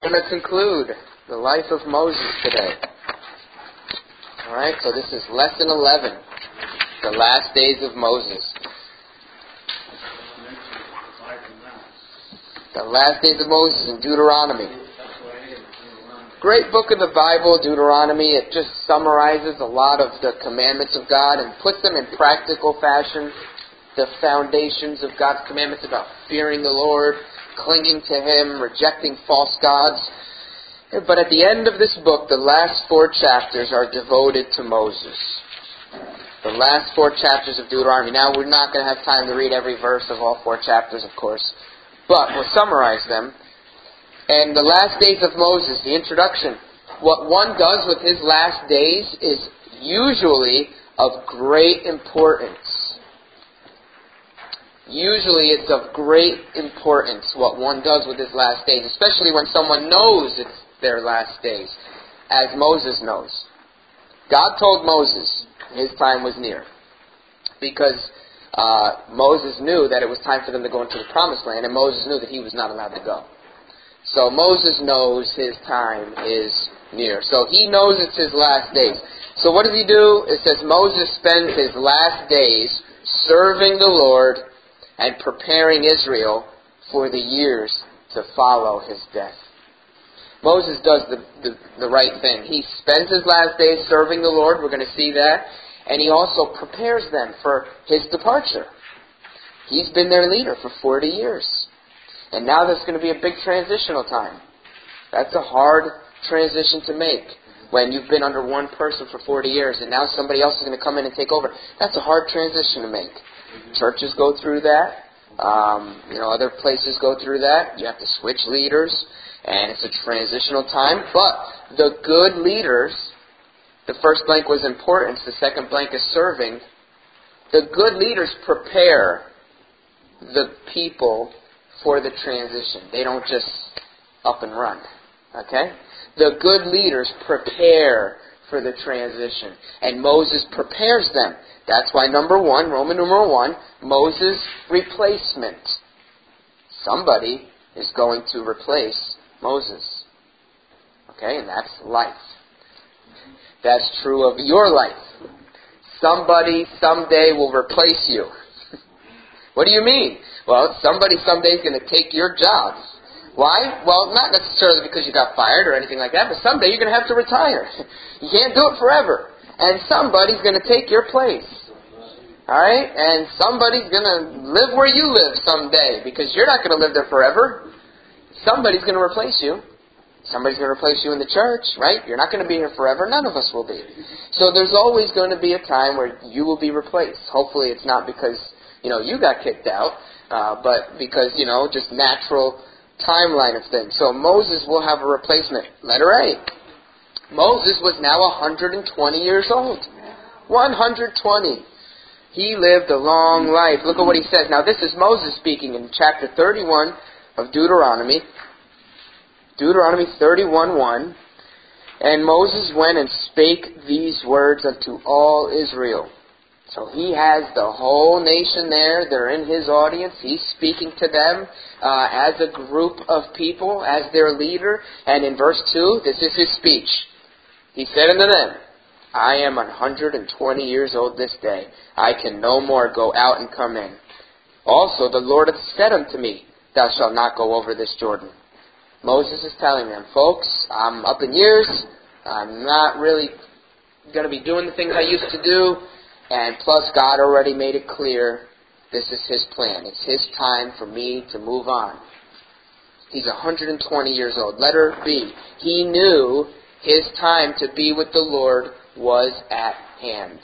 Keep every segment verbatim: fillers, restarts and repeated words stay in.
We're going to conclude the life of Moses today. Alright, so this is lesson eleven, the last days of Moses. The last days of Moses in Deuteronomy. Great book of the Bible, Deuteronomy. It just summarizes a lot of the commandments of God and puts them in practical fashion. The foundations of God's commandments about fearing the Lord, clinging to Him, rejecting false gods. But at the end of this book, the last four chapters are devoted to Moses. The last four chapters of Deuteronomy. Now, we're not going to have time to read every verse of all four chapters, of course. But we'll summarize them. And the last days of Moses, the introduction. What one does with his last days is usually of great importance. Usually it's of great importance what one does with his last days, especially when someone knows it's their last days, as Moses knows. God told Moses his time was near, because uh, Moses knew that it was time for them to go into the promised land, and Moses knew that he was not allowed to go. So Moses knows his time is near. So he knows it's his last days. So what does he do? It says Moses spends his last days serving the Lord and preparing Israel for the years to follow his death. Moses does the, the, the right thing. He spends his last days serving the Lord. We're going to see that. And he also prepares them for his departure. He's been their leader for forty years. And now there's going to be a big transitional time. That's a hard transition to make. When you've been under one person for forty years and now somebody else is going to come in and take over. That's a hard transition to make. Churches go through that. Um, you know, other places go through that. You have to switch leaders. And it's a transitional time. But the good leaders, the first blank was importance, the second blank is serving. The good leaders prepare the people for the transition. They don't just up and run. Okay? The good leaders prepare for the transition. And Moses prepares them. That's why number one, Roman numeral one, Moses' replacement. Somebody is going to replace Moses. Okay? And that's life. That's true of your life. Somebody someday will replace you. What do you mean? Well, somebody someday is going to take your job. Why? Well, not necessarily because you got fired or anything like that, but someday you're going to have to retire. You can't do it forever. And somebody's going to take your place. Alright? And somebody's going to live where you live someday, because you're not going to live there forever. Somebody's going to replace you. Somebody's going to replace you in the church, right? You're not going to be here forever. None of us will be. So there's always going to be a time where you will be replaced. Hopefully it's not because, you know, you got kicked out, uh, but because, you know, just natural timeline of things. So Moses will have a replacement. Letter A. Moses was now one hundred twenty years old. one hundred twenty. He lived a long life. Look at what he says. Now this is Moses speaking in chapter thirty-one of Deuteronomy. Deuteronomy thirty-one one. And Moses went and spake these words unto all Israel. So he has the whole nation there. They're in his audience. He's speaking to them uh, as a group of people, as their leader. And in verse two, this is his speech. He said unto them, I am one hundred twenty years old this day. I can no more go out and come in. Also the Lord hath said unto me, Thou shalt not go over this Jordan. Moses is telling them, folks, I'm up in years. I'm not really going to be doing the things I used to do. And plus, God already made it clear this is His plan. It's His time for me to move on. He's one hundred twenty years old. Letter B. He knew his time to be with the Lord was at hand.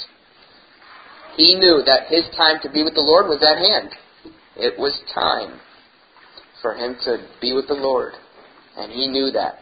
He knew that his time to be with the Lord was at hand. It was time for him to be with the Lord. And he knew that.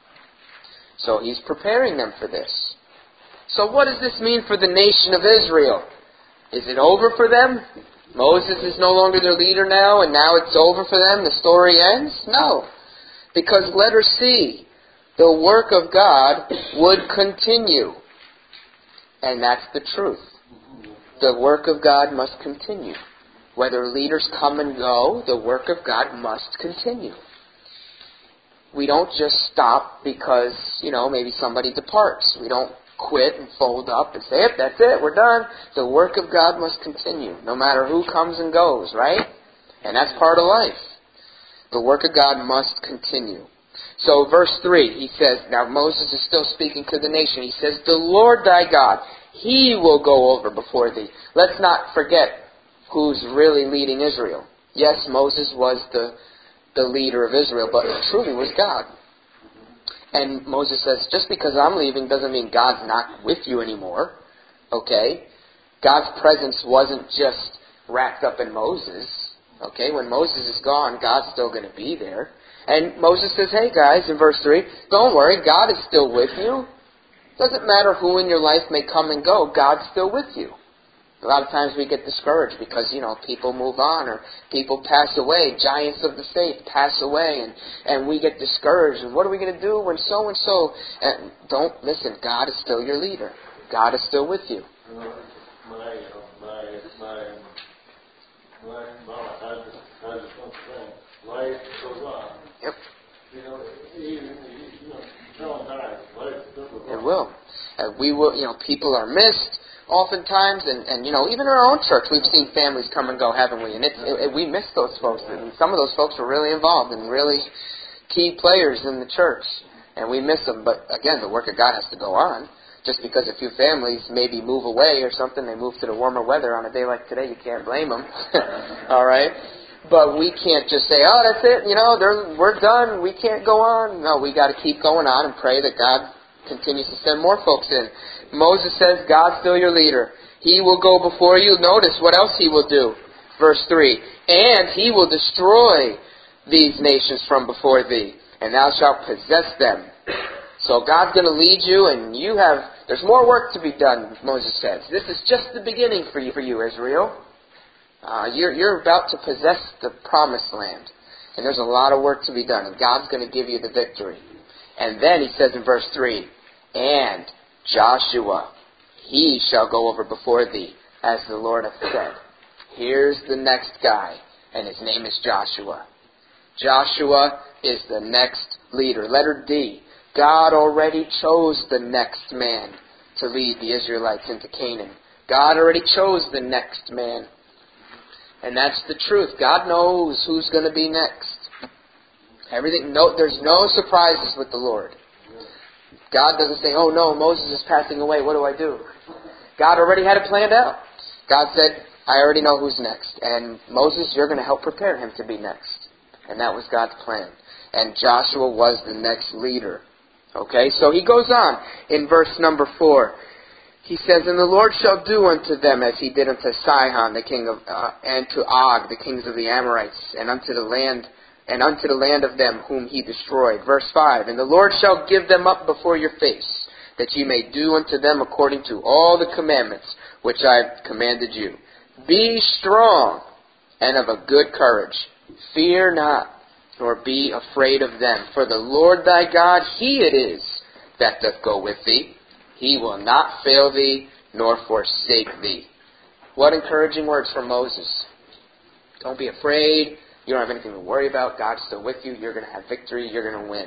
So he's preparing them for this. So what does this mean for the nation of Israel? Is it over for them? Moses is no longer their leader now, and now it's over for them? The story ends? No. Because letter C, the work of God would continue. And that's the truth. The work of God must continue. Whether leaders come and go, the work of God must continue. we don't just stop because, you know, maybe somebody departs. We don't quit and fold up and say, yep, that's it, we're done. The work of God must continue, no matter who comes and goes, right? And that's part of life. The work of God must continue. So verse three, he says, now Moses is still speaking to the nation. He says, the Lord thy God, He will go over before thee. Let's not forget who's really leading Israel. Yes, Moses was the, the leader of Israel, but it truly was God. And Moses says, just because I'm leaving doesn't mean God's not with you anymore. Okay? God's presence wasn't just wrapped up in Moses. Okay? When Moses is gone, God's still going to be there. And Moses says, hey guys, in verse three, don't worry, God is still with you. Doesn't matter who in your life may come and go, God's still with you. A lot of times we get discouraged because, you know, people move on or people pass away. Giants of the faith pass away and, and we get discouraged. And what are we going to do when so-and-so... And don't, listen, God is still your leader. God is still with you. My, my, my, my mama had, had something. Life goes on. Yep. You know, even, you know, telling time, life still goes on. It will. Uh, we will, you know, people are missed. Oftentimes, and, and you know, even in our own church, we've seen families come and go, haven't we? And it's, it, it, we miss those folks. And some of those folks were really involved and really key players in the church. And we miss them. But again, the work of God has to go on. Just because a few families maybe move away or something, they move to the warmer weather on a day like today, you can't blame them. All right? But we can't just say, oh, that's it, you know, they're, we're done, we can't go on. No, we got to keep going on and pray that God continues to send more folks in. Moses says, God's still your leader. He will go before you. Notice what else He will do. Verse three. And He will destroy these nations from before thee, and thou shalt possess them. So God's going to lead you, and you have, there's more work to be done, Moses says. This is just the beginning for you, for you Israel. Uh, you're, you're about to possess the promised land. And there's a lot of work to be done, and God's going to give you the victory. And then He says in verse three, and Joshua, he shall go over before thee, as the Lord hath said. Here's the next guy, and his name is Joshua. Joshua is the next leader. Letter D. God already chose the next man to lead the Israelites into Canaan. God already chose the next man. And that's the truth. God knows who's going to be next. Everything. No, there's no surprises with the Lord. God doesn't say, oh no, Moses is passing away, what do I do? God already had it planned out. God said, I already know who's next. And Moses, you're going to help prepare him to be next. And that was God's plan. And Joshua was the next leader. Okay, so he goes on in verse number four. He says, and the Lord shall do unto them as He did unto Sihon, the king of, uh, and to Og, the kings of the Amorites, and unto the land and unto the land of them whom He destroyed. Verse five, and the Lord shall give them up before your face, that ye may do unto them according to all the commandments which I have commanded you. Be strong and of a good courage. Fear not, nor be afraid of them. For the Lord thy God, He it is that doth go with thee. He will not fail thee, nor forsake thee. What encouraging words from Moses. Don't be afraid. You don't have anything to worry about. God's still with you. You're going to have victory. You're going to win.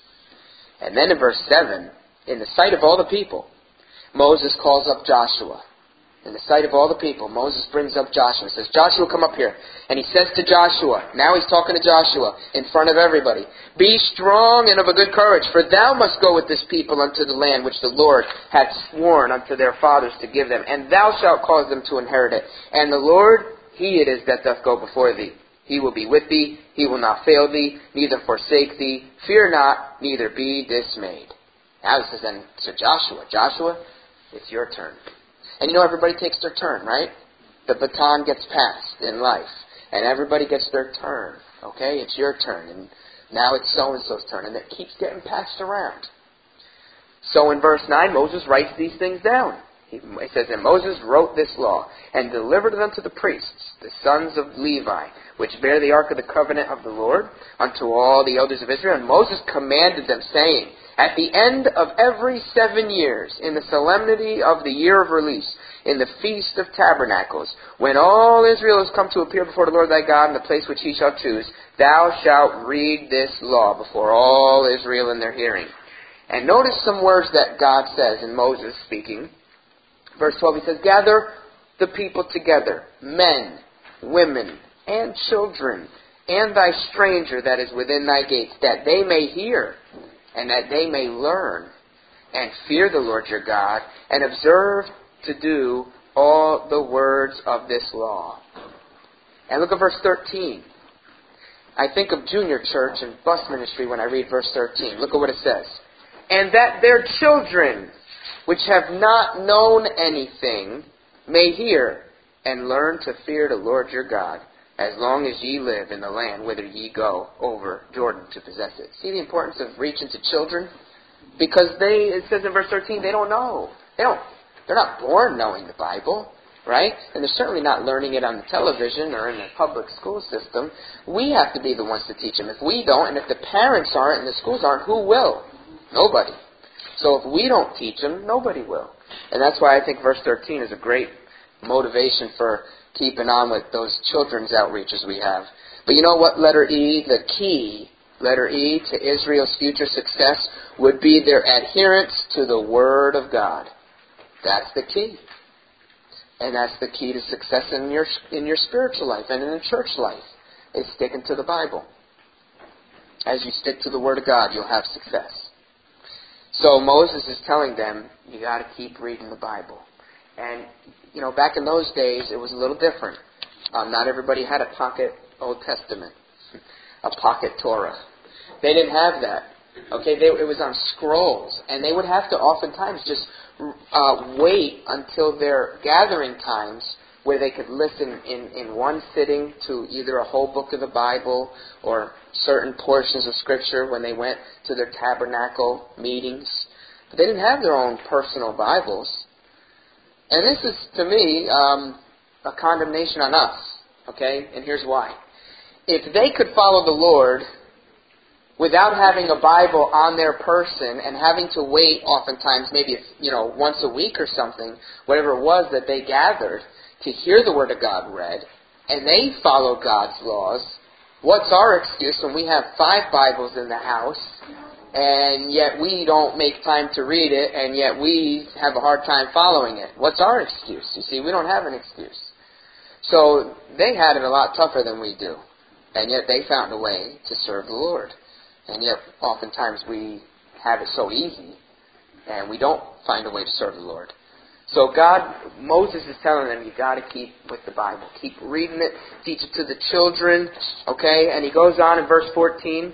And then in verse seven, in the sight of all the people, Moses calls up Joshua. In the sight of all the people, Moses brings up Joshua. He says, Joshua, come up here. And he says to Joshua, now he's talking to Joshua in front of everybody, be strong and of a good courage, for thou must go with this people unto the land which the Lord hath sworn unto their fathers to give them, and thou shalt cause them to inherit it. And the Lord, He it is that doth go before thee. He will be with thee. He will not fail thee, neither forsake thee. Fear not, neither be dismayed. Now this is then to Joshua. Joshua, it's your turn. And you know, everybody takes their turn, right? The baton gets passed in life. And everybody gets their turn. Okay? It's your turn. And now it's so-and-so's turn. And it keeps getting passed around. So in verse nine, Moses writes these things down. He, it says, and Moses wrote this law, and delivered it unto the priests, the sons of Levi, which bear the ark of the covenant of the Lord, unto all the elders of Israel. And Moses commanded them, saying, at the end of every seven years, in the solemnity of the year of release, in the Feast of Tabernacles, when all Israel is come to appear before the Lord thy God in the place which he shall choose, thou shalt read this law before all Israel in their hearing. And notice some words that God says in Moses speaking. Verse twelve, he says, gather the people together, men, women, and children, and thy stranger that is within thy gates, that they may hear, and that they may learn, and fear the Lord your God, and observe to do all the words of this law. And look at verse thirteen. I think of junior church and bus ministry when I read verse thirteen. Look at what it says. And that their children, which have not known anything, may hear, and learn to fear the Lord your God, as long as ye live in the land whither ye go over Jordan to possess it. See the importance of reaching to children? Because they, it says in verse thirteen, they don't know. They don't, they're not born knowing the Bible, right? And they're certainly not learning it on the television or in the public school system. We have to be the ones to teach them. If we don't, and if the parents aren't and the schools aren't, who will? Nobody. So if we don't teach them, nobody will. And that's why I think verse thirteen is a great motivation for keeping on with those children's outreaches we have. But you know what, letter E, the key, letter E to Israel's future success would be their adherence to the Word of God. That's the key. And that's the key to success in your in your spiritual life and in the church life, is sticking to the Bible. As you stick to the Word of God, you'll have success. So Moses is telling them, you got to keep reading the Bible. And, you know, back in those days, it was a little different. Um, not everybody had a pocket Old Testament, a pocket Torah. They didn't have that. Okay, they, it was on scrolls. And they would have to oftentimes just uh, wait until their gathering times where they could listen in, in one sitting to either a whole book of the Bible or certain portions of Scripture when they went to their tabernacle meetings. But they didn't have their own personal Bibles. And this is, to me, um, a condemnation on us. Okay? And here's why. If they could follow the Lord without having a Bible on their person and having to wait oftentimes, maybe, you know, once a week or something, whatever it was that they gathered, to hear the Word of God read, and they follow God's laws, what's our excuse when we have five Bibles in the house, and yet we don't make time to read it, and yet we have a hard time following it? What's our excuse? You see, we don't have an excuse. So they had it a lot tougher than we do, and yet they found a way to serve the Lord. And yet oftentimes we have it so easy, and we don't find a way to serve the Lord. So God, Moses is telling them, you got to keep with the Bible. Keep reading it. Teach it to the children. Okay? And he goes on in verse fourteen.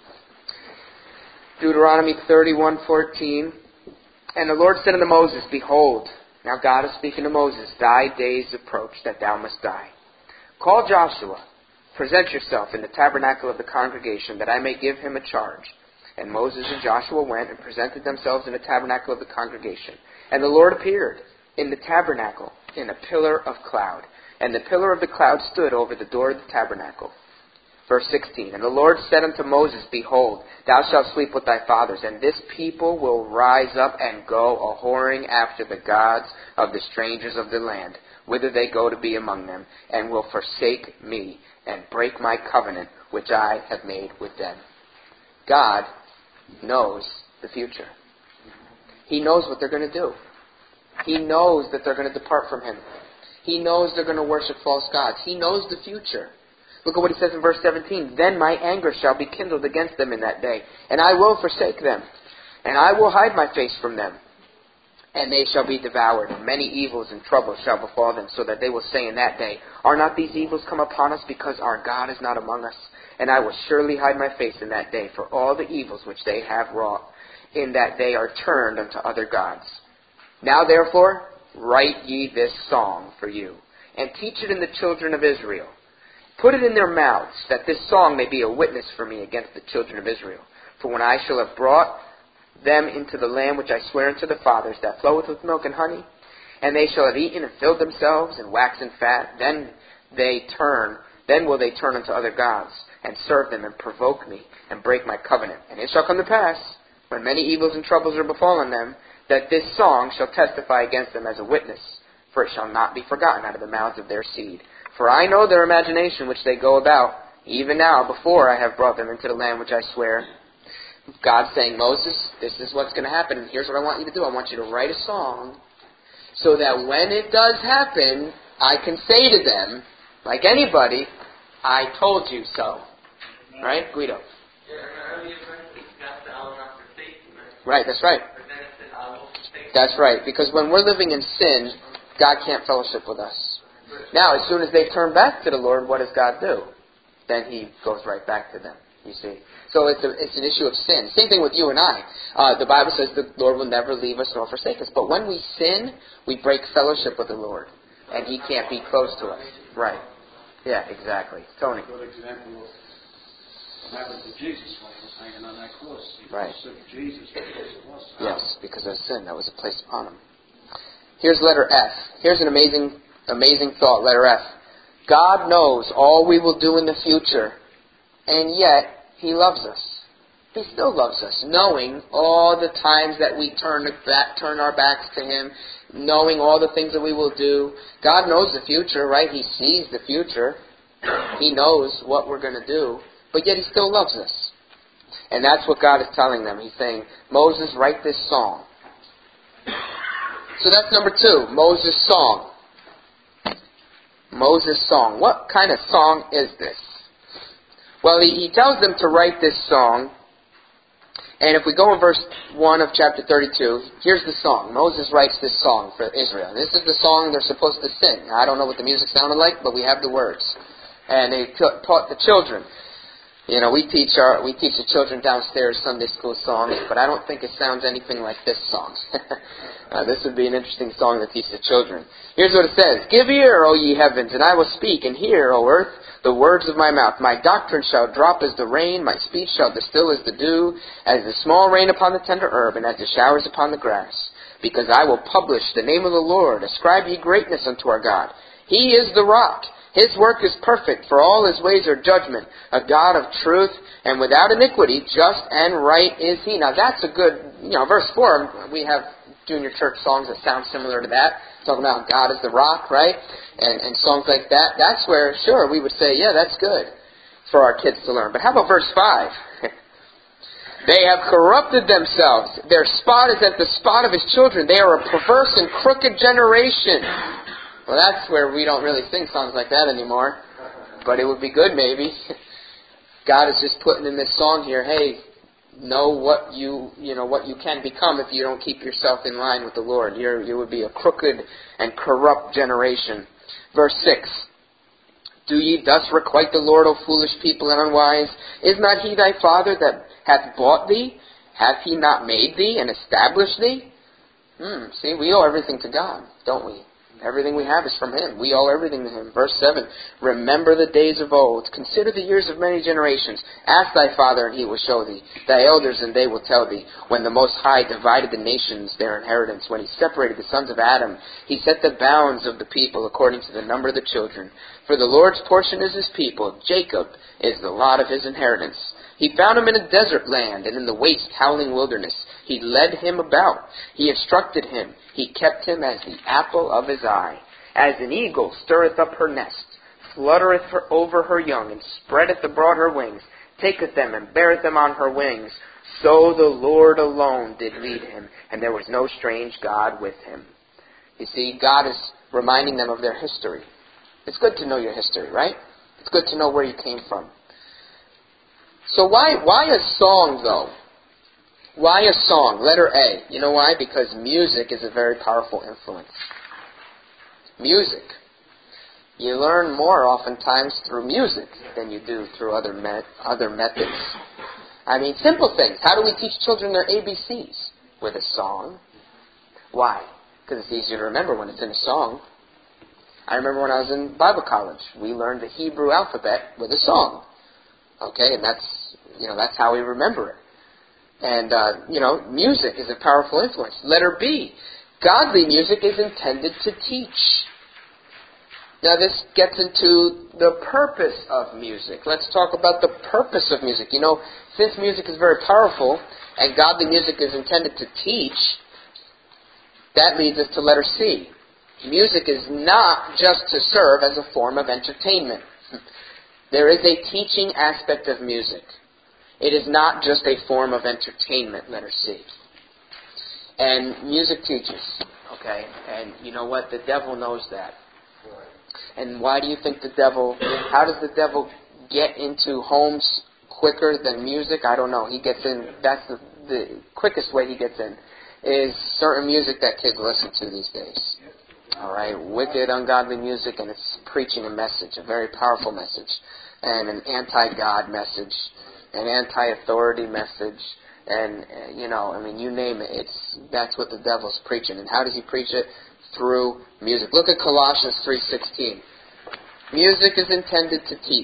Deuteronomy thirty-one fourteen. And the Lord said unto Moses, behold, now God is speaking to Moses, thy days approach that thou must die. Call Joshua, present yourself in the tabernacle of the congregation, that I may give him a charge. And Moses and Joshua went and presented themselves in the tabernacle of the congregation. And the Lord appeared in the tabernacle in a pillar of cloud. And the pillar of the cloud stood over the door of the tabernacle. Verse sixteen. And the Lord said unto Moses, behold, thou shalt sleep with thy fathers, and this people will rise up and go a-whoring after the gods of the strangers of the land, whither they go to be among them, and will forsake me, and break my covenant which I have made with them. God knows the future. He knows what they're going to do. He knows that they're going to depart from Him. He knows they're going to worship false gods. He knows the future. Look at what He says in verse seventeen. Then my anger shall be kindled against them in that day, and I will forsake them, and I will hide my face from them. And they shall be devoured, and many evils and troubles shall befall them, so that they will say in that day, are not these evils come upon us, because our God is not among us? And I will surely hide my face in that day for all the evils which they have wrought, in that they are turned unto other gods. Now therefore, write ye this song for you, and teach it in the children of Israel. Put it in their mouths, that this song may be a witness for me against the children of Israel. For when I shall have brought them into the land which I swear unto the fathers, that floweth with milk and honey, and they shall have eaten and filled themselves, and waxen fat, then they turn, then will they turn unto other gods, and serve them, and provoke me, and break my covenant. And it shall come to pass, when many evils and troubles are befallen them, that this song shall testify against them as a witness, for it shall not be forgotten out of the mouths of their seed. For I know their imagination which they go about, even now, before I have brought them into the land which I swear. God's saying, Moses, this is what's going to happen, and here's what I want you to do. I want you to write a song so that when it does happen, I can say to them, like anybody, I told you so. Right? Guido. Right, that's right. That's right, because when we're living in sin, God can't fellowship with us. Now, as soon as they turn back to the Lord, what does God do? Then He goes right back to them, you see. So it's, a, it's an issue of sin. Same thing with you and I. Uh, the Bible says the Lord will never leave us nor forsake us. But when we sin, we break fellowship with the Lord, and He can't be close to us. Right. Yeah, exactly. Tony. Good example of what happened to Jesus when He was hanging on that cross. He right. forsook Jesus because it was. Yes, because of sin that was placed upon Him. Here's letter F. Here's an amazing, amazing thought, letter F. God knows all we will do in the future, and yet He loves us. He still loves us, knowing all the times that we turn back, turn our backs to Him, knowing all the things that we will do. God knows the future, right? He sees the future. He knows what we're going to do, but yet He still loves us. And that's what God is telling them. He's saying, Moses, write this song. So that's number two, Moses' song. Moses' song. What kind of song is this? Well, he, he tells them to write this song. And if we go in verse one of chapter thirty-two, here's the song. Moses writes this song for Israel. This is the song they're supposed to sing. I don't know what the music sounded like, but we have the words. And they t- taught the children. You know, we teach our we teach the children downstairs Sunday school songs, but I don't think it sounds anything like this song. uh, this would be an interesting song to teach the children. Here's what it says. Give ear, O ye heavens, and I will speak, and hear, O earth, the words of my mouth. My doctrine shall drop as the rain, my speech shall distill as the dew, as the small rain upon the tender herb, and as the showers upon the grass. Because I will publish the name of the Lord. Ascribe ye greatness unto our God. He is the rock. His work is perfect, for all His ways are judgment. A God of truth, and without iniquity, just and right is He. Now that's a good, you know, verse four, we have junior church songs that sound similar to that. Talking about God is the rock, right? And, and songs like that. That's where, sure, we would say, yeah, that's good for our kids to learn. But how about verse five? They have corrupted themselves. Their spot is at the spot of His children. They are a perverse and crooked generation. Well, that's where we don't really sing songs like that anymore. But it would be good, maybe. God is just putting in this song here, hey, know what you, you know, what you can become if you don't keep yourself in line with the Lord. You're, you would be a crooked and corrupt generation. Verse six. Do ye thus requite the Lord, O foolish people and unwise? Is not He thy Father that hath bought thee? Hath He not made thee and established thee? Hmm, see, we owe everything to God, don't we? Everything we have is from Him. We owe everything to Him. Verse seven, remember the days of old. Consider the years of many generations. Ask thy father, and he will show thee. Thy elders, and they will tell thee. When the Most High divided the nations their inheritance, when He separated the sons of Adam, He set the bounds of the people according to the number of the children. For the Lord's portion is His people. Jacob is the lot of His inheritance. He found him in a desert land and in the waste howling wilderness. He led him about. He instructed him. He kept him as the apple of His eye. As an eagle stirreth up her nest, fluttereth her over her young, and spreadeth abroad her wings, taketh them and beareth them on her wings. So the Lord alone did lead him, and there was no strange God with him. You see, God is reminding them of their history. It's good to know your history, right? It's good to know where you came from. So why why a song, though? Why a song? Letter A. You know why? Because music is a very powerful influence. Music. You learn more oftentimes through music than you do through other met, other methods. I mean, simple things. How do we teach children their A B Cs? With a song. Why? Because it's easier to remember when it's in a song. I remember when I was in Bible college, we learned the Hebrew alphabet with a song. Okay, and that's, you know, that's how we remember it. And, uh, you know, music is a powerful influence. Letter B, godly music is intended to teach. Now this gets into the purpose of music. Let's talk about the purpose of music. You know, since music is very powerful and godly music is intended to teach, that leads us to letter C. Music is not just to serve as a form of entertainment. There is a teaching aspect of music. It is not just a form of entertainment, letter C. And music teaches, okay? And you know what? The devil knows that. And why do you think the devil, how does the devil get into homes quicker than music? I don't know. He gets in, that's the, the quickest way he gets in, is certain music that kids listen to these days. All right? Wicked, ungodly music, and it's preaching a message, a very powerful message, and an anti-God message, an anti-authority message, and, uh, you know, I mean, you name it. It's that's what the devil's preaching. And how does he preach it? Through music. Look at Colossians three sixteen. Music is intended to teach.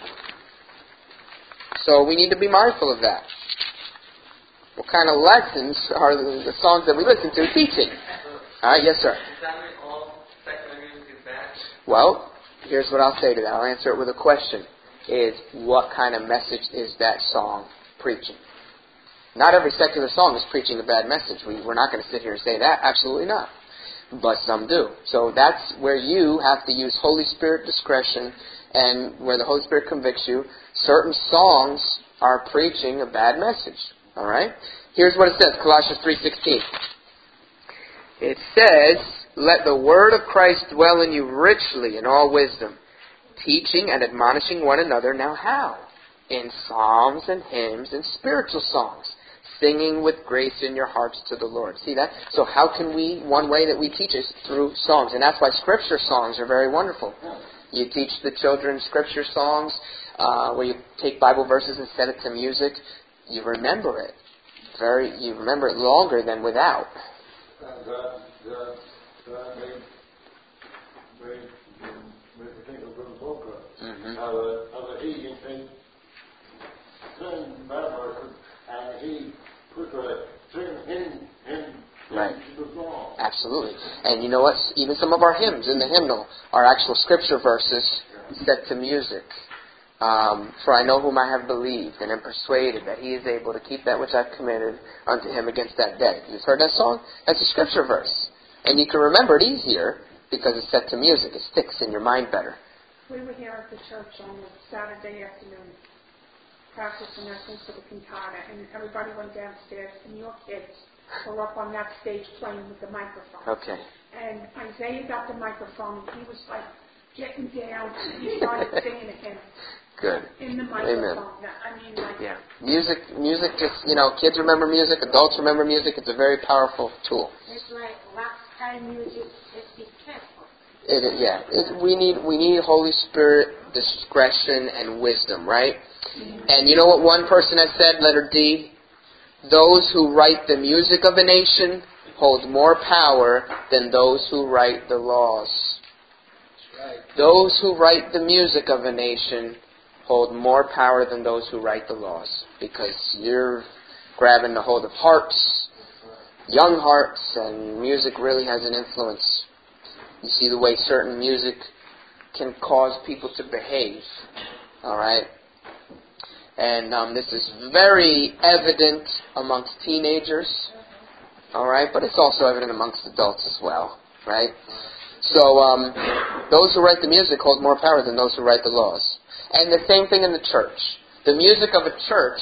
So we need to be mindful of that. What kind of lessons are the, the songs that we listen to teaching? All right, yes, sir. Does that mean all secular music is bad? Well, here's what I'll say to that. I'll answer it with a question. Is what kind of message is that song preaching? Not every secular song is preaching a bad message. We, we're not going to sit here and say that. Absolutely not. But some do. So that's where you have to use Holy Spirit discretion, and where the Holy Spirit convicts you. Certain songs are preaching a bad message. All right? Here's what it says, Colossians three sixteen. It says, "Let the word of Christ dwell in you richly in all wisdom, teaching and admonishing one another." Now how? In psalms and hymns and spiritual songs, singing with grace in your hearts to the Lord. See that? So how can we, one way that we teach is through songs. And that's why scripture songs are very wonderful. You teach the children scripture songs, uh, where you take Bible verses and set it to music. You remember it. Very, you remember it longer than without. That, that, that, that made, made, made me think of Brother Booker. Mm-hmm. How the, how the he can sing, sing bad verses, and he put the sing hymn, hymn, Right. to the song. Absolutely. And you know what? Even some of our hymns in the hymnal are actual scripture verses set to music. Um, For I know whom I have believed, and am persuaded that he is able to keep that which I've committed unto him against that day. You've heard that song? That's a scripture verse. And you can remember it easier because it's set to music. It sticks in your mind better. We were here at the church on a Saturday afternoon, practicing our things for the cantata, and everybody went downstairs, and your kids were up on that stage playing with the microphone. Okay. And Isaiah got the microphone, and he was like getting down, and he started singing to him. Good. In the microphone. Amen. I mean, like... Yeah. Music, music just, you know, kids remember music, adults remember music. It's a very powerful tool. It's like rock kind music. It's be careful. It, it, yeah. It, we need we need Holy Spirit discretion and wisdom, right? Mm-hmm. And you know what one person has said, letter D? Those who write the music of a nation hold more power than those who write the laws. Right. Those who write the music of a nation hold more power than those who write the laws, because you're grabbing the hold of hearts, young hearts, and music really has an influence. You see the way certain music can cause people to behave, all right? And um, this is very evident amongst teenagers, all right? But it's also evident amongst adults as well, right? So um, those who write the music hold more power than those who write the laws. And the same thing in the church. The music of a church,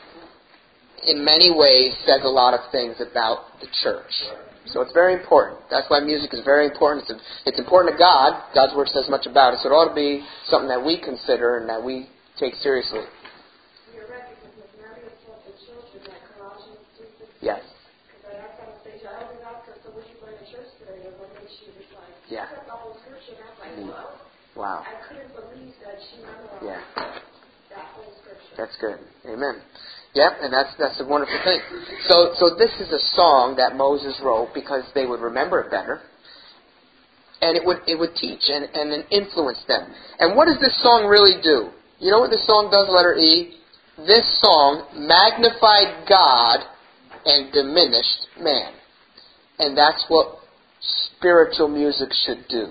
in many ways, says a lot of things about the church. So it's very important. That's why music is very important. It's, it's important to God. God's Word says much about it. So it ought to be something that we consider and that we take seriously. You're right, because if Mary taught the children like Colossians three sixteen. Yes. Because I asked on stage, I opened up because so when you go to church today, and one day she was like, Yeah. I the whole scripture, and I was like, Mm. what? Wow. I couldn't believe that she memorized Yeah. that whole scripture. That's good. Amen. Yep, and that's that's a wonderful thing. So so this is a song that Moses wrote because they would remember it better. And it would it would teach and, and then influence them. And what does this song really do? You know what this song does, letter E? This song magnified God and diminished man. And that's what spiritual music should do.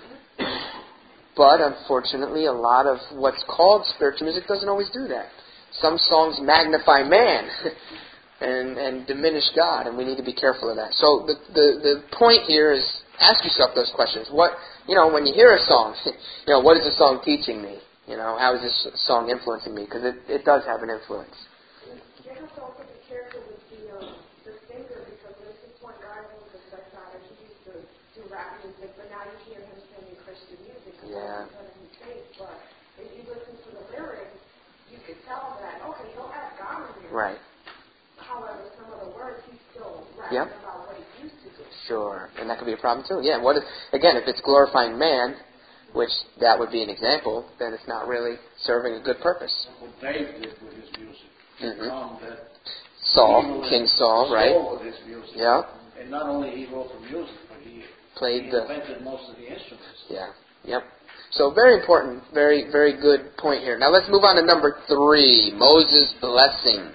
But unfortunately, a lot of what's called spiritual music doesn't always do that. Some songs magnify man, and, and diminish God, and we need to be careful of that. So the, the, the point here is, ask yourself those questions. What, you know, when you hear a song, you know, what is the song teaching me? You know, how is this song influencing me? Because it, it does have an influence. You have to also be careful with the, um, the singer, because there's this one guy who was a sex addict. He used to do rap music, but now you hear him singing Christian music. Yeah. But if you listen to the lyrics, you could tell that, okay, he'll have God in there. Right. However, some of the words, he's still Yep. rapping about what he used to do. Sure. And that could be a problem too. Yeah. What is, again, if it's glorifying man, which that would be an example, then it's not really serving a good purpose. What David did with his music. Mm-hmm. Um, that Saul, King Saul, right? Saul with his music. Yeah. And not only he wrote the music, but he Played he the. invented most of the instruments. Yeah. Yep. So very important, very, very good point here. Now let's move on to number three, Moses' blessing.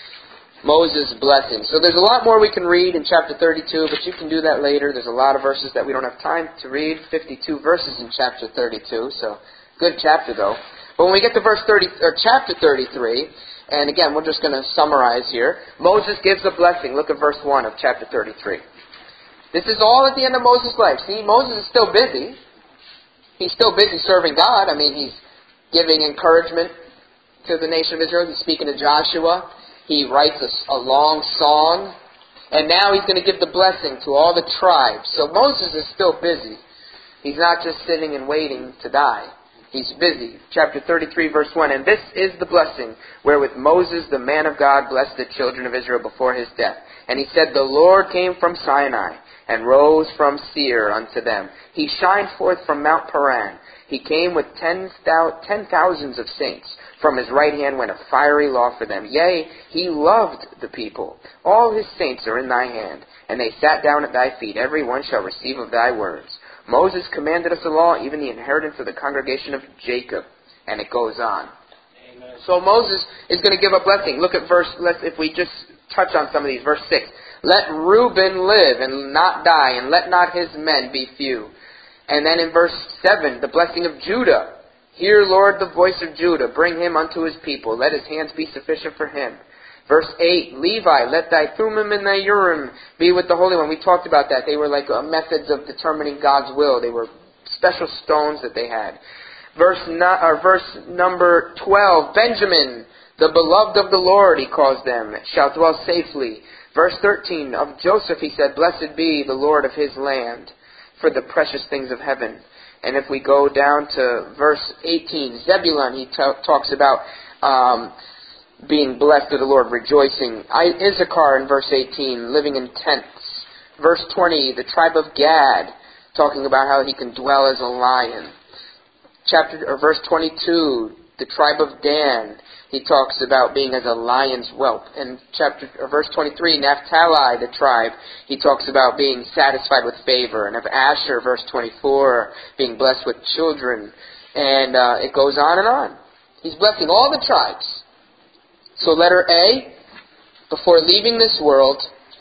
Moses' blessing. So there's a lot more we can read in chapter thirty-two, but you can do that later. There's a lot of verses that we don't have time to read. fifty-two verses in chapter thirty-two, so good chapter though. But when we get to verse thirty, or chapter thirty-three, and again, we're just going to summarize here. Moses gives a blessing. Look at verse one of chapter thirty-three. This is all at the end of Moses' life. See, Moses is still busy. He's still busy serving God. I mean, he's giving encouragement to the nation of Israel. He's speaking to Joshua. He writes a, a long song. And now he's going to give the blessing to all the tribes. So Moses is still busy. He's not just sitting and waiting to die. He's busy. Chapter thirty-three, verse one. And this is the blessing wherewith Moses, the man of God, blessed the children of Israel before his death. And he said, the Lord came from Sinai, and rose from Seir unto them. He shined forth from Mount Paran. He came with ten, thou- ten thousands of saints. From his right hand went a fiery law for them. Yea, he loved the people. All his saints are in thy hand. And they sat down at thy feet. Every one shall receive of thy words. Moses commanded us a law, even the inheritance of the congregation of Jacob. And it goes on. Amen. So Moses is going to give a blessing. Look at verse, let's, if we just touch on some of these. Verse six. Let Reuben live and not die, and let not his men be few. And then in verse seven, the blessing of Judah. Hear, Lord, the voice of Judah. Bring him unto his people. Let his hands be sufficient for him. Verse eight, Levi, let thy Thummim and thy Urim be with the Holy One. We talked about that. They were like uh, methods of determining God's will. They were special stones that they had. Verse, no, or verse number twelve, Benjamin, the beloved of the Lord, he calls them, shall dwell safely. Verse thirteen, of Joseph he said, blessed be the Lord of his land for the precious things of heaven. And if we go down to verse eighteen, Zebulun, he t- talks about um, being blessed of the Lord, rejoicing. I, Issachar in verse eighteen, living in tents. Verse twenty, the tribe of Gad, talking about how he can dwell as a lion. Chapter or verse twenty-two, the tribe of Dan, he talks about being as a lion's whelp. And chapter or verse twenty-three, Naphtali, the tribe, he talks about being satisfied with favor. And of Asher, verse twenty-four, being blessed with children. And uh, it goes on and on. He's blessing all the tribes. So letter A, before leaving this world,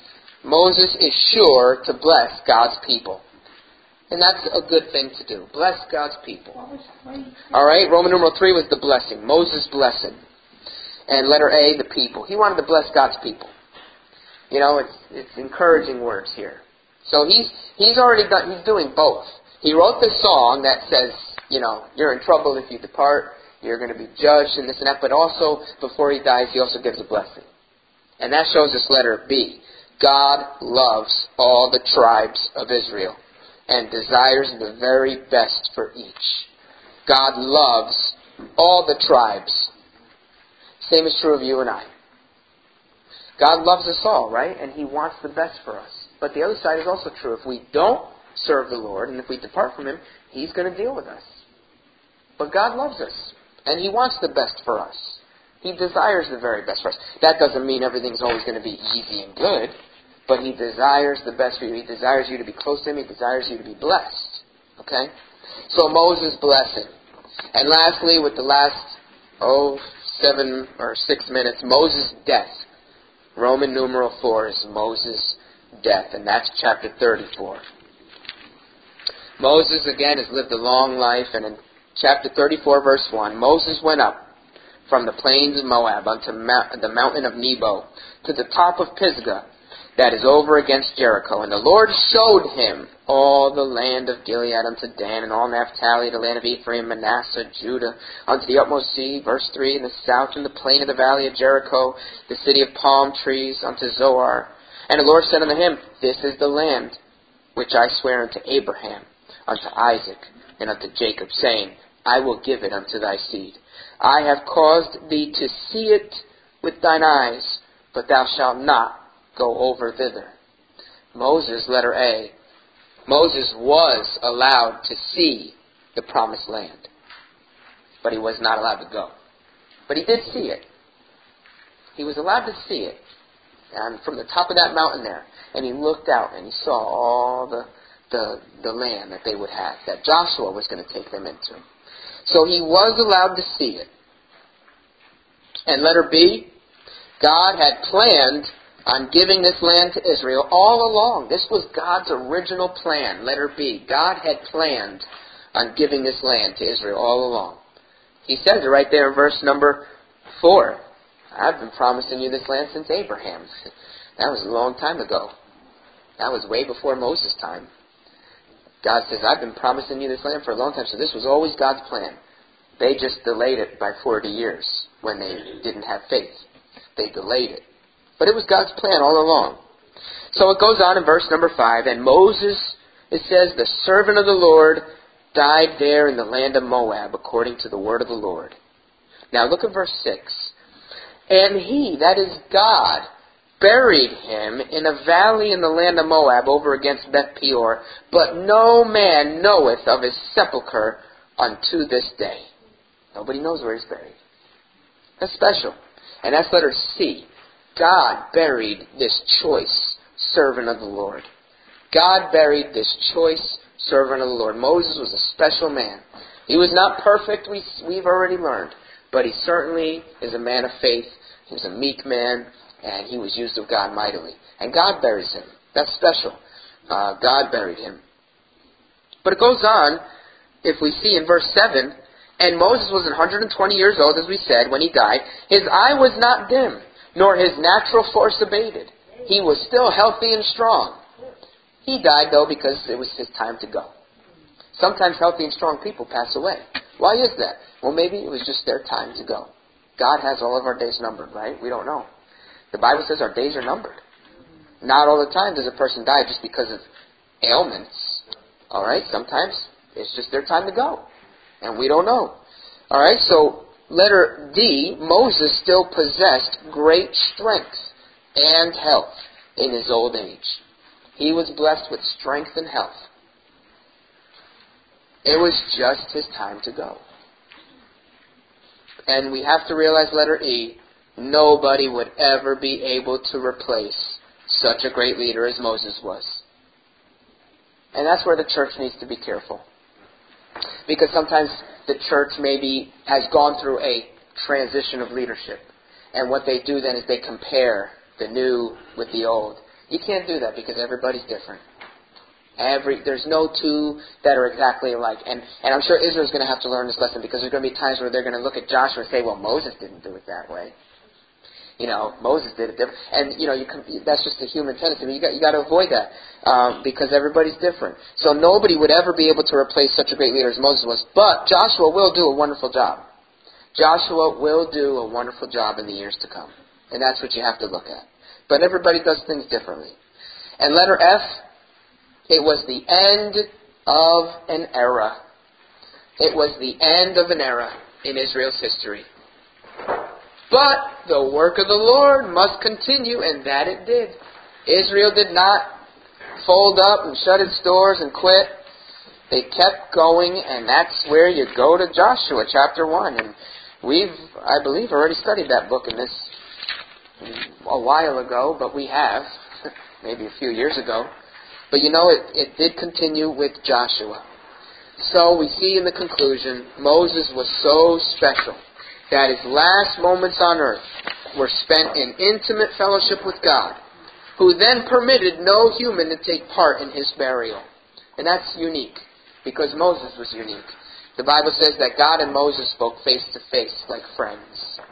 Moses is sure to bless God's people. And that's a good thing to do. Bless God's people. All right, Roman numeral three was the blessing. Moses' blessing. And letter A, the people. He wanted to bless God's people. You know, it's it's encouraging words here. So he's he's already done, he's doing both. He wrote this song that says, you know, you're in trouble if you depart, you're going to be judged and this and that, but also, before he dies, he also gives a blessing. And that shows us letter B. God loves all the tribes of Israel and desires the very best for each. God loves all the tribes. Same is true of you and I. God loves us all, right? And He wants the best for us. But the other side is also true. If we don't serve the Lord and if we depart from Him, He's going to deal with us. But God loves us. And He wants the best for us. He desires the very best for us. That doesn't mean everything's always going to be easy and good. But He desires the best for you. He desires you to be close to Him. He desires you to be blessed. Okay? So Moses' blessing. And lastly, with the last, oh, seven or six minutes, Moses' death. Roman numeral four is Moses' death. And that's chapter thirty-four. Moses, again, has lived a long life. And in chapter thirty-four, verse one, Moses went up from the plains of Moab unto Mount, the mountain of Nebo, to the top of Pisgah, that is over against Jericho. And the Lord showed him all the land of Gilead unto Dan, and all Naphtali, the land of Ephraim, Manasseh, Judah, unto the utmost sea, verse three, in the south, in the plain of the valley of Jericho, the city of palm trees, unto Zoar. And the Lord said unto him, This is the land which I swear unto Abraham, unto Isaac, and unto Jacob, saying, I will give it unto thy seed. I have caused thee to see it with thine eyes, but thou shalt not go over thither. Moses, letter A. Moses was allowed to see the promised land, but he was not allowed to go. But he did see it. He was allowed to see it. And from the top of that mountain there, and he looked out and he saw all the, the, the land that they would have, that Joshua was going to take them into. So he was allowed to see it. And letter B, God had planned on giving this land to Israel all along. This was God's original plan. Letter B, God had planned on giving this land to Israel all along. He says it right there in verse number four. I've been promising you this land since Abraham. That was a long time ago. That was way before Moses' time. God says, I've been promising you this land for a long time. So this was always God's plan. They just delayed it by forty years when they didn't have faith. They delayed it. But it was God's plan all along. So it goes on in verse number five. And Moses, it says, the servant of the Lord died there in the land of Moab, according to the word of the Lord. Now look at verse six. And he, that is God, buried him in a valley in the land of Moab over against Beth Peor, but no man knoweth of his sepulchre unto this day. Nobody knows where he's buried. That's special. And that's letter C. God buried this choice servant of the Lord. God buried this choice servant of the Lord. Moses was a special man. He was not perfect, we, we've already learned. But he certainly is a man of faith. He was a meek man, and he was used of God mightily. And God buries him. That's special. Uh, God buried him. But it goes on, if we see in verse seven, and Moses was one hundred twenty years old, as we said, when he died. His eye was not dim, nor his natural force abated. He was still healthy and strong. He died, though, because it was his time to go. Sometimes healthy and strong people pass away. Why is that? Well, maybe it was just their time to go. God has all of our days numbered, right? We don't know. The Bible says our days are numbered. Not all the time does a person die just because of ailments. All right? Sometimes it's just their time to go. And we don't know. All right? So, letter D, Moses still possessed great strength and health in his old age. He was blessed with strength and health. It was just his time to go. And we have to realize, letter E, nobody would ever be able to replace such a great leader as Moses was. And that's where the church needs to be careful. Because sometimes the church maybe has gone through a transition of leadership. And what they do then is they compare the new with the old. You can't do that because everybody's different. Every There's no two that are exactly alike. And, and I'm sure Israel's going to have to learn this lesson because there's going to be times where they're going to look at Joshua and say, well, Moses didn't do it that way. You know, Moses did it different. And, you know, you can, that's just a human tendency. But you got, you got to avoid that um, because everybody's different. So nobody would ever be able to replace such a great leader as Moses was. But Joshua will do a wonderful job. Joshua will do a wonderful job in the years to come. And that's what you have to look at. But everybody does things differently. And letter F, it was the end of an era. It was the end of an era in Israel's history. But the work of the Lord must continue, and that it did. Israel did not fold up and shut its doors and quit. They kept going, and that's where you go to Joshua chapter one. And we've, I believe, already studied that book in this a while ago, but we have, maybe a few years ago. But you know, it, it did continue with Joshua. So we see in the conclusion, Moses was so special that his last moments on earth were spent in intimate fellowship with God, who then permitted no human to take part in his burial. And that's unique, because Moses was unique. The Bible says that God and Moses spoke face to face like friends.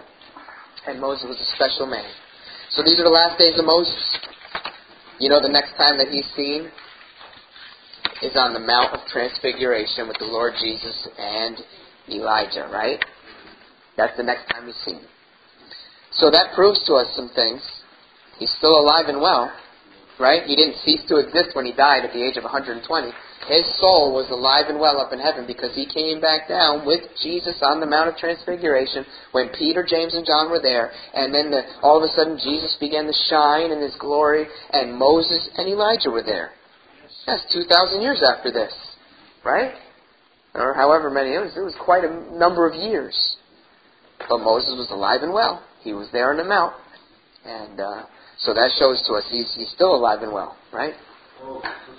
And Moses was a special man. So these are the last days of Moses. You know, the next time that he's seen is on the Mount of Transfiguration with the Lord Jesus and Elijah, right? That's the next time he's seen. So that proves to us some things. He's still alive and well, right? He didn't cease to exist when he died at the age of one hundred twenty. His soul was alive and well up in heaven because he came back down with Jesus on the Mount of Transfiguration when Peter, James, and John were there. And then the, all of a sudden Jesus began to shine in his glory, and Moses and Elijah were there. That's two thousand years after this, right? Or however many. It was, it was quite a number of years. But Moses was alive and well. He was there on the Mount. And uh, so that shows to us he's, he's still alive and well, right? Oh,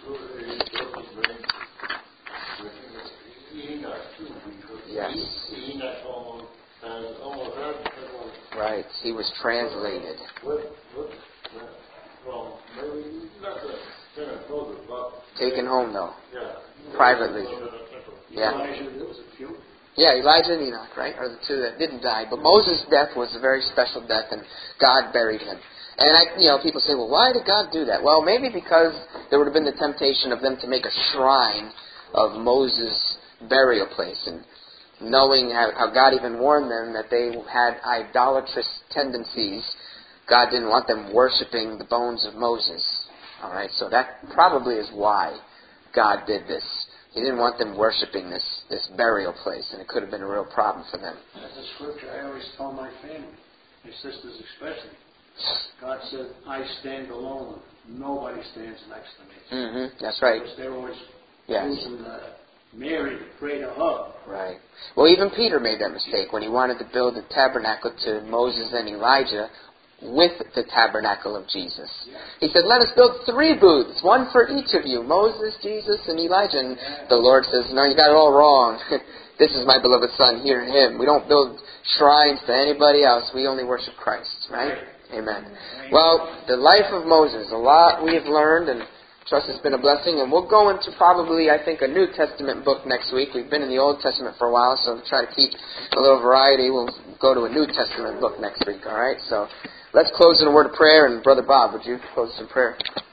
Enoch too, because Yes. Enoch almost has almost everyone. Right. He was translated. What, what, well, maybe not the Senate but Taken home, though. yeah, Privately. Yeah. Elijah, there was a few. Yeah, Elijah and Enoch, right, are the two that didn't die. But Moses' death was a very special death, and God buried him. And I, you know, people say, well, why did God do that? Well, maybe because there would have been the temptation of them to make a shrine of Moses' burial place, and knowing how, how God even warned them that they had idolatrous tendencies, God didn't want them worshiping the bones of Moses. All right, so that probably is why God did this. He didn't want them worshiping this, this burial place, and it could have been a real problem for them. That's a scripture I always tell my family, my sisters especially. God said, I stand alone. Nobody stands next to me. Mm-hmm. That's right. Because they're always Yes. using uh, Mary to pray to her. Right. Well, even Peter made that mistake when he wanted to build a tabernacle to Moses and Elijah with the tabernacle of Jesus. He said, let us build three booths, one for each of you, Moses, Jesus, and Elijah. And the Lord says, no, you got it all wrong. This is my beloved Son, hear him. We don't build shrines to anybody else. We only worship Christ, right? Amen. Well, the life of Moses, a lot we have learned, and trust it's been a blessing. And we'll go into probably, I think, a New Testament book next week. We've been in the Old Testament for a while, so to try to keep a little variety, we'll go to a New Testament book next week, all right? So let's close in a word of prayer, and Brother Bob, would you close in prayer?